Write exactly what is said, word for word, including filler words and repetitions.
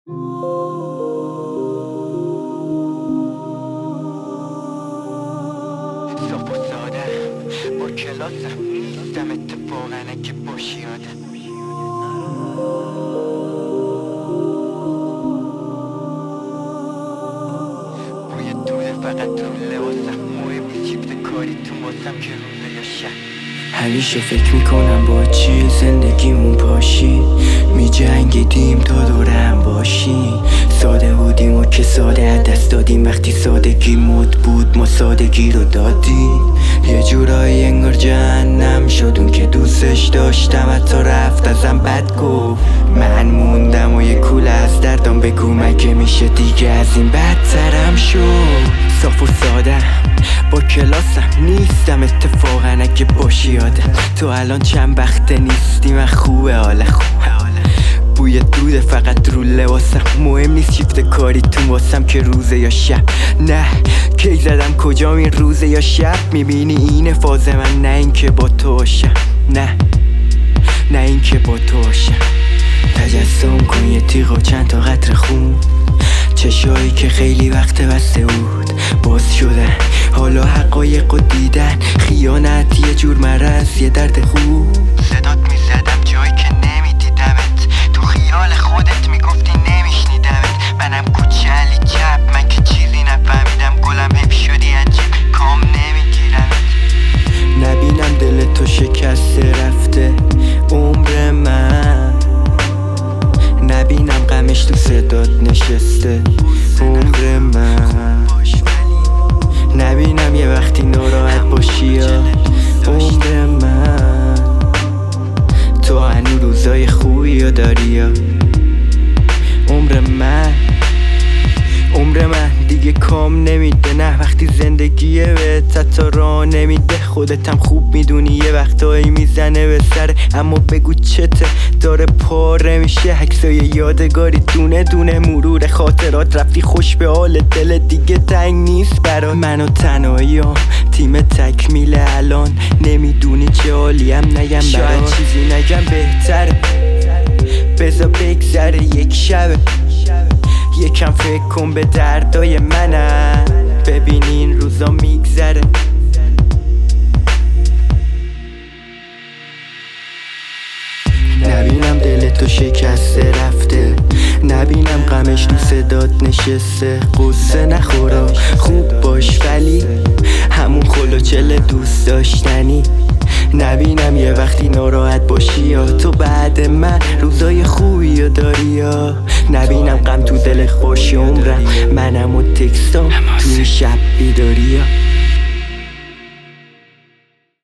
صاف و ساده با کلاسم نیستم اتفاقا اگه باشی آدم بوی دوده فقط رو لباسم مهم نیست چیفت کاری تو واسم که روزه یا شب. همیشه فکر میکنم با چی زندگیمون پاشی میجنگیدیم تا دورم باشی. ساده بودیم و که ساده دست دادیم وقتی سادگی مد بود ما سادگی رو دادیم. یه جورایی انگار جهنم شد اون که دوستش داشتم حتی رفت ازم بد گفت. من موندم و یه کوله از دردم بگو مگه میشه دیگه از این بدترم شد. صاف و ساده با کلاسم نیستم اتفاقا اگه باشی آدم. تو الان چند وقته نیستی من خوبه حالا خوبه بوی دوده فقط رو لباسم مهم نیست شیفت کاری تو واسم که روزه یا شب. نه کی زدم کجام این روزه یا شب میبینی اینه فاز من نه این که با تو باشم نه نه این که با تو باشم. تجسم کن یه تیغ و چند تا قطره خون چشایی که خیلی وقت بسته بود باز شدن حالا حقایق و دیدن خیانت یه جور مرض یه درد خوب. صدات میزدم جایی که نمیدیدمت تو خیال خودت میگفتی نمیشنیدمت. منم کوچلی چپ من که چیزی نفهمیدم گلم حیف شدی عجیب کام نمیگیرمت. نبینم دل تو شکسته رفته عمر من نبینم غمش تو صدات نشسته عمر من نبینم یه وقتی ناراحت باشی یا عمر من تو هنو روزای خوبی یا داری یا عمر من عمر من دیگه کام نمیده نه وقتی زندگیه بهت حتی راه نمیده. خودتم خوب میدونی یه وقتایی میزنه به سر اما بگو چته داره پاره میشه. عکسای یادگاری دونه دونه مرور خاطرات رفتی خوش به حال دل دیگه تنگ نیست برات. من و تنهاییام تیم تکمیل الان نمیدونی چه حالیم نگم برات. شاید چیزی نگم بهتره بذار بگذره یک شبه یکم فکر کن به دردای منم ببین این روزا میگذره. نبینم دل تو شکسته رفته نبینم غمش تو صدات نشسته. قصه نخورا خوب باش ولی همون خلوچل دوست داشتنی. نبینم یه وقتی ناراحت باشی یا تو بعد من روزای خوبی یا داری یا نبینم غم تو دل خوشی عمرم منم و تکستام تو این شب بیداری یا